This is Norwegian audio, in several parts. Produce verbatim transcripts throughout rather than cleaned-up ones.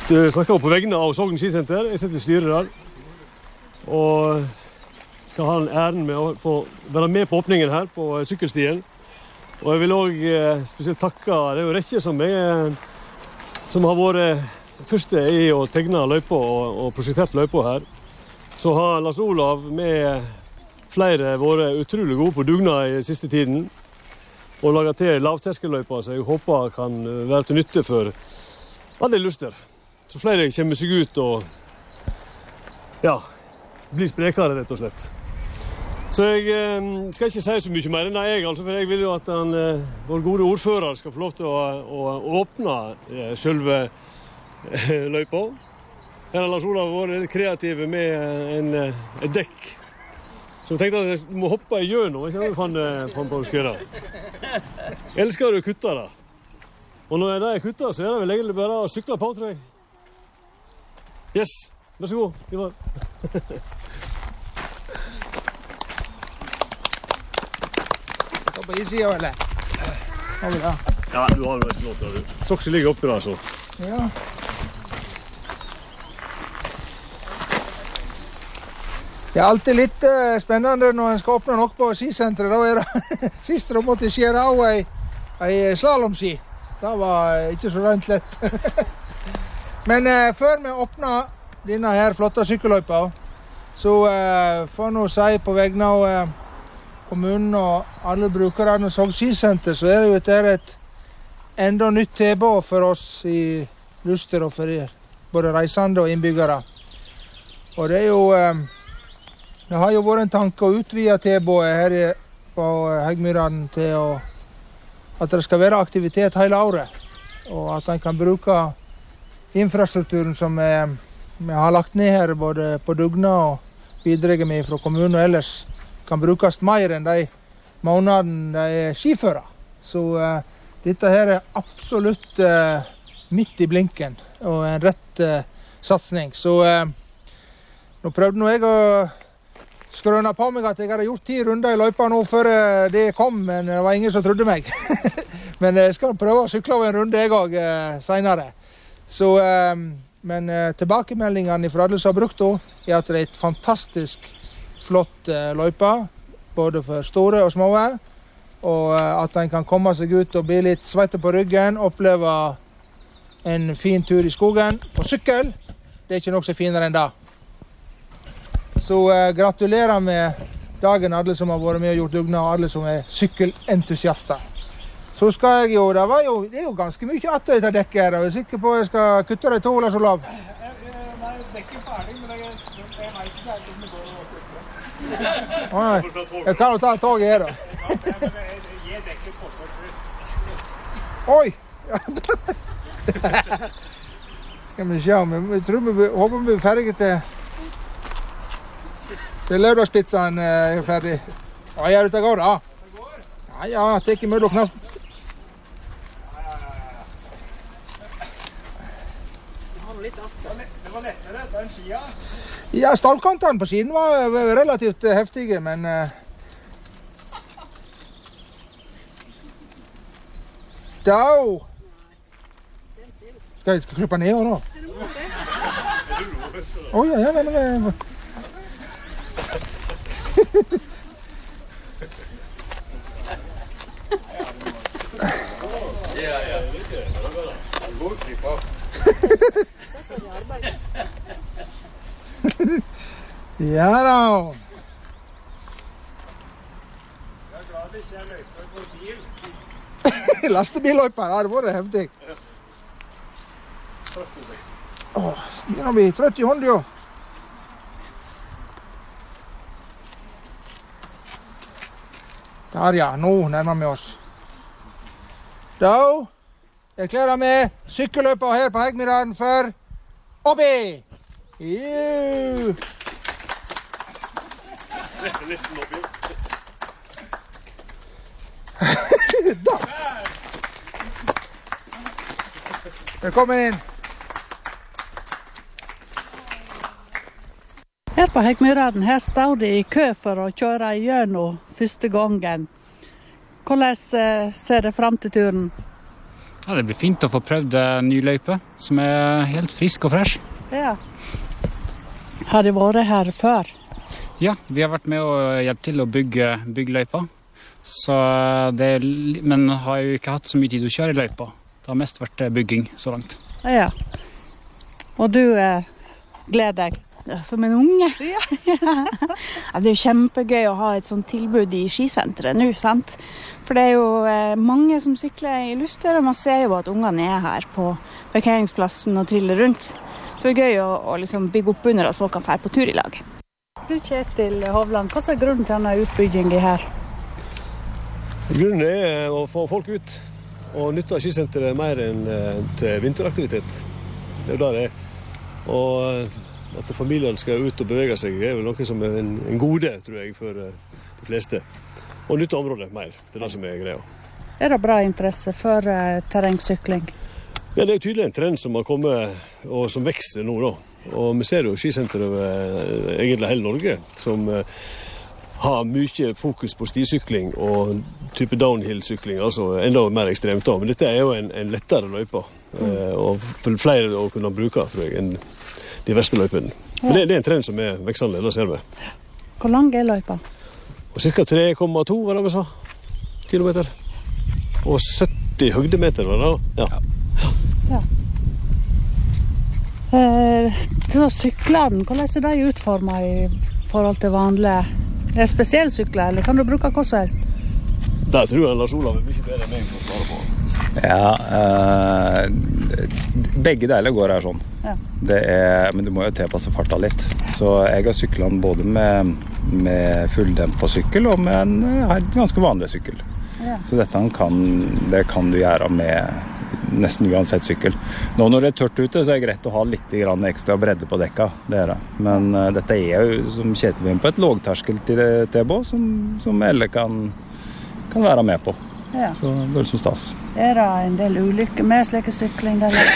snakker på vegne av Sogn skisenter. Jeg sitter i styret der. Og skal ha en æren med å få være med på åpningen her på sykkelstien. Og jeg vil også spesielt takke, det er jo Rekke som, er, som har vært første i å tegne løypa og, og prosjektert løypa her. Så har Lars Olav med flere vært utrolig gode på dugnad i siste tiden. Og laget til lavterskelløypa, så jeg håper kan være til nytte for alle lyster. Så flere kommer seg ut og ja, blir sprekere rett og slett. Så jeg eh, skal ikke si så mye mer enn det jeg, altså, for jeg vil jo at han, eh, vår gode ordfører skal få lov til å, å, å åpne eh, selve eh, løypa. Her har Lars Olav vært kreative med en, et dekk. Så jeg tenkte at jeg må hoppe i gjennom, ikke hva fan, fan på å skjøre. Jeg elsker å kutte det. Og når det er kuttet, så er det vel egentlig bare å sykle på, tror jeg. Yes, vær så god, Ivar. Ta på issida, eller? Har vi det? Ja, du har nesten lov til det. Sokse ligger oppi der, så. Ja. Det er alltid litt uh, spennende når en skal åpne noe på skisenteret. Da er det sist da måtte jeg skjære av ei, ei slalomski. Det var ikke så rent lett. Men uh, før vi åpner denne her flotte sykkelløypa, så uh, får jeg si på vegne av uh, kommunen og alle brukerne av Sogn skisenter, så er det jo etter et enda nytt tilbud for oss i Luster og for både reisende og innbyggere. Og det er jo, uh, det har jo vært en tanke å utvide tilbudet her på Heggmyran til å, at det skal være aktivitet hele året, og at en kan bruke infrastrukturen som vi, vi har lagt ned her, både på dugnad og bidraget med fra kommunen og ellers, kan brukes mer enn de månedene de er skifører. Så uh, dette her er absolutt uh, midt i blinken, og en rett uh, satsning. Så uh, nå prøvde nå jeg å skrøne på meg at jeg hadde gjort ti runder i løypa nå før uh, det kom, men det var ingen som trodde meg. Men jeg skal prøve å sykle over en runde jeg også uh, senere. Så, eh, men eh, tilbakemeldingene fra alle som har brukt det, er at det er et fantastisk flott eh, løypa, både for store og små, og eh, at en kan komme seg ut og bli litt svette på ryggen, oppleve en fin tur i skogen på sykkel. Det er ikke noe så finere enn det. Så eh, gratulerer med dagen alle som har vært med og gjort dugnad, og alle som er sykkelentusiaster. Så skal jeg jo, det, var jo, det er jo ganske mye atter etter dekket her. Jeg er sikker på at jeg skal kutte det to, Lars Olav. Nei, dekket er ferdig, men jeg, jeg vet ikke særlig hvordan det går å kutte det. Nei, jeg kan jo ta toget her da. Ja, men jeg gir dekket forsøk. Oi! Skal vi se, jeg tror vi håper vi blir ferdige til, til lørdagspizzaen er ferdig. Ja, ja, dette går da. Ja, ja, det er ikke mulig å knaste. Det var lettere på en skia. Ja, stallkantene på siden var relativt heftige, men uh, da skal jeg klippe ned nå? Å ja, ja, men Ja, ja, god klipp av. Ja da. Jeg er glad det ikke er løyper for bil. Lastebilløyper, ja, det var det heftig. Åh, begynner å bli trøtt i hånden, jo. Der ja, nå nærmer vi oss. Da erklærer vi sykkelløypa her på Heggmyran for Obbi! Juhu! Nesten oppi. Da! Velkommen inn. Her på Heggmyran, her står de i kø for å kjøre igjennom første gangen. Hvordan ser det frem til turen? Ja, det blir fint å få prøvd en ny løype, som er helt frisk og fresh. Ja. Har de vært her før? Ja, vi har vært med og hjulpet til å bygge, bygge løypa. Så det, men har jo ikke hatt så mye tid å kjøre i løypa. Det har mest vært bygging så langt. Ja. Og du eh, gleder deg? Som en unge. Ja. Ja, det er jo kjempegøy å ha et sånt tilbud i skisenteret nå, sant? For det er jo eh, mange som sykler i Luster, og man ser jo at ungene er her på parkeringsplassen og triller rundt. Så det er gøy å, å liksom bygge opp under at folk kan fære på tur i lag. Du, Kjetil Hovland, hva er grunnen til denne utbyggingen her? Grunnen er å få folk ut og nytte av skisenteret mer enn til vinteraktivitet. Det er jo der det er. Og at familien skal ut og bevege seg er jo noe som er en, en gode, tror jeg, for uh, de fleste. Og nytte området mer, det er det som er greia. Er det bra interesse for uh, terrengsykling? Ja, det er tydelig en trend som har kommet, og som vekster nå da. Og vi ser jo skisenter over uh, egentlig hele Norge, som uh, har mye fokus på stisykling og type downhill-sykling, altså enda mer ekstremt da. Men dette er jo en, en lettere løype, uh, og for flere å kunne bruke, tror jeg, enn de verste løypene. Men det, det er en trend som er veksende, det ser vi. Hvor lang er løypa? Og cirka tre komma to, var det vi sa, kilometer. Og sytti høgdemeter, var det da? Ja. Ja. Eh, så syklene, hvordan er de utformet i forhold til vanlige? Er det spesielle sykler, eller kan du bruke hva som helst? Der tror jeg Lars Olav er mye bedre enn meg for å svare på. Ja, eh, begge deler går her sånn. Ja. Det er, men du må jo tilpasse farta litt. Så jeg har syklet både med, med fulldempa sykkel og med en, en ganske vanlig sykkel. Ja. Så dette kan, det kan du gjøre med nesten uansett sykkel. Nå når det er tørt ute, så er det greit å ha litt ekstra bredde på dekka. Det er det. Men uh, dette er jo, som Kjetil var inne på, et lågterskel til T-bå som, som alle kan, kan være med på. Ja. Så det er som stas. Er det en del ulykker med slike sykling?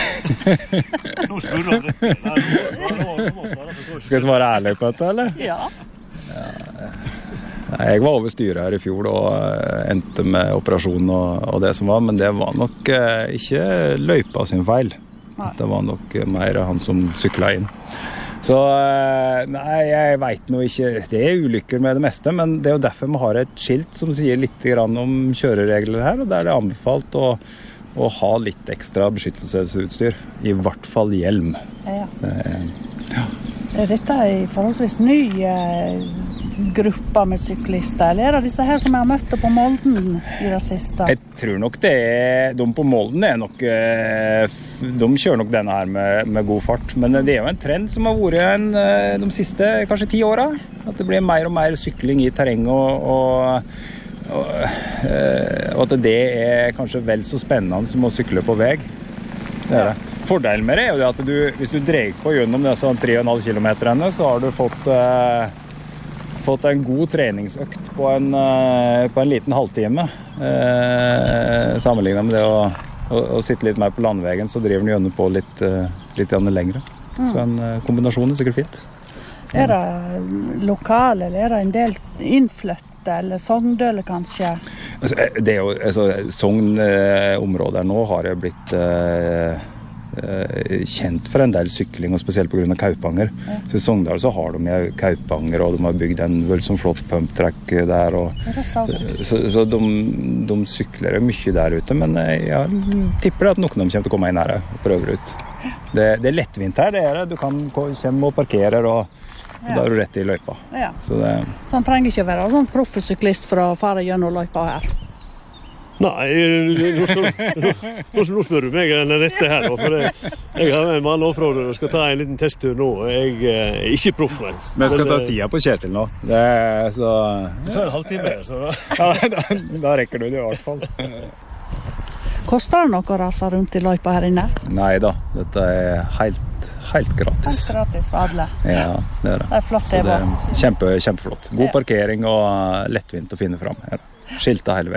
Nå spør du det. Skal jeg svare ærlig på dette, eller? Ja. Ja. Jeg var over styret her i fjor og endte med operasjon og, og det som var, men det var nok eh, ikke løypa sin feil. Nei. Det var nok mer han som syklet inn. Så nei, jeg vet nå ikke, det er ulykker med det meste, men det er jo derfor vi har et skilt som sier litt grann om kjøreregler her, og der er det anbefalt å, å ha litt ekstra beskyttelsesutstyr, i hvert fall hjelm. Ja. Ja. Er dette en forholdsvis ny eh, gruppe med syklister, eller er det disse her som jeg har møtt på Molden i det siste? Jeg tror nok det er, de på Molden er nok, de kjører nok denne her med, med god fart, men det er jo en trend som har vært en, de siste kanskje ti åra, at det blir mer og mer sykling i terreng, og, og, og, og at det er kanskje vel så spennende som å sykle på vei. Det er det. Fordelen med det er jo at du, hvis du dreier på gjennom disse tre komma fem kilometerne, så har du fått, eh, fått en god treningsøkt på en, eh, på en liten halvtime. Eh, sammenlignet med det å, å, å sitte litt mer på landvegen, så driver den gjennom på litt, eh, litt lengre. Mm. Så en eh, kombinasjon er sikkert fint. Er det lokal, eller er det en del innflytte, eller Sogndøle kanskje? Altså, det er jo, altså, Sogn-områder nå har det blitt eh, kjent for en del sykling, og spesielt på grunn av Kaupanger. Ja. Så i Sogndal så har de Kaupanger, og de har bygd en voldsomt flott pumptrack der. Og, så så, så de, de sykler mye der ute, men jeg tipper at noen av dem kommer til å komme inn her og prøver ut. Det, det er lettvint her, det er det. Du kan komme og parkere, og, og ja. Da er du rett i løypa. Ja. Så, det, så han trenger ikke å være sånn proffesyklist for å fare gjennom løypa her? Nei, nå spør, nå spør du meg den rette her, for jeg, jeg har en mann offroader og skal ta en liten testtur nå. Jeg er ikke proff, nei. Men jeg skal ta tida på Kjetil nå. Det er så... Du sa en halvtime, så da... Ja, da, da rekker du det i hvert fall. Koster det noe å rase rundt i løypa her inne? Nei da, dette er helt, helt gratis. Helt gratis for alle? Ja, det er det. Det er flott, så det er kjempe, kjempeflott. God parkering og lettvint å finne fram her. Skiltet hele veien.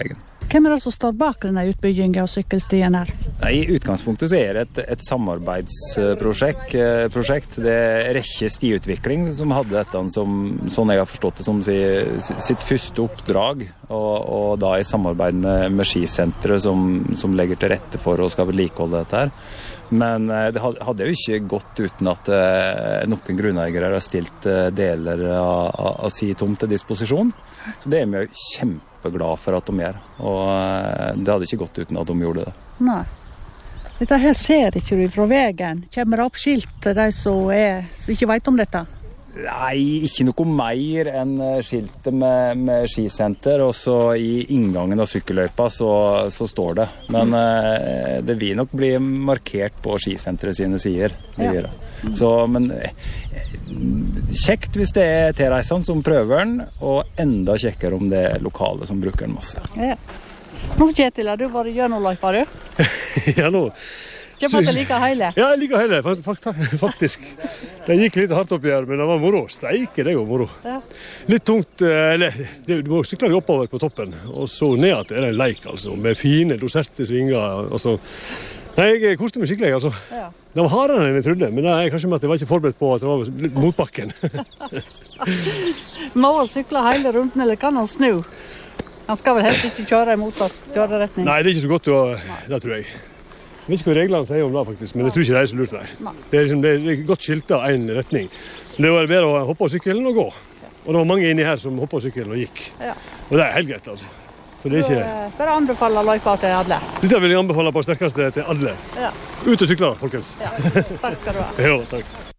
Hvem er det som står bak denne utbyggingen av sykkelstien her? I utgangspunktet så er det et, et samarbeidsprosjekt. eh, prosjekt. Det er Rekke stiutvikling som hadde dette som, sånn jeg har forstått det, som si, sitt første oppdrag, og, og da i samarbeid med, med skisenteret som, som legger til rette for å skal vedlikeholde dette her. Men eh, det hadde jo ikke gått uten at eh, noen grunneiere har stilt eh, deler av, av, av si tomt til disposisjon. Så det er vi jo kjempeglad for at de gjør, og eh, det hadde ikke gått uten at de gjorde det. Nei. Dette her ser ikke du fra veien. Kommer det opp skilt til de som, er, som ikke vet om dette? Nei, ikke noe mer enn skiltet med, med skisenter, og så i inngangen av sykkelløypa så, så står det. Men mm. eh, det vil nok bli markert på skisenteret sine sider. Ja. Så, men eh, kjekt hvis det er tilreisende som prøver den, og enda kjekkere om det er lokale som bruker den masse. Ja. Nå, Kjetil, har du vært gjennom løypa, du? Ja, nå. Kjempe at det liker hele? Ja, jeg liker hele, faktisk. Det gikk litt hardt opp i her, men det var moro. Steike, det går moro. Ja. Litt tungt, eller du må sykle deg oppover på toppen, og så ned at det er en leik, altså, med fine, doserte svinger. Altså. Nei, jeg koste meg skikkelig, altså. Ja. Det var hardere enn jeg trodde, men det er kanskje med at jeg var ikke forberedt på at det var litt motbakken. Må han sykle hele runden, eller kan han snu? Han skal vel helst ikke kjøre i motsatt kjøreretning? Nei, det er ikke så godt, å, det tror jeg. Jeg vet ikke hva reglene sier om det, faktisk, men jeg tror ikke det er så lurt. Nei. Det er, liksom, det er godt skiltet av en retning. Det var bedre å hoppe av sykkelen og gå. Og det var mange inni her som hoppet av sykkelen og gikk. Ja. Og det er helt greit, altså. Så det er ikke... Bare anbefale løypa til alle. Dette vil jeg anbefale på sterkeste til alle. Ja. Ut og sykle, folkens. Ja, takk skal du ha. Jo, takk.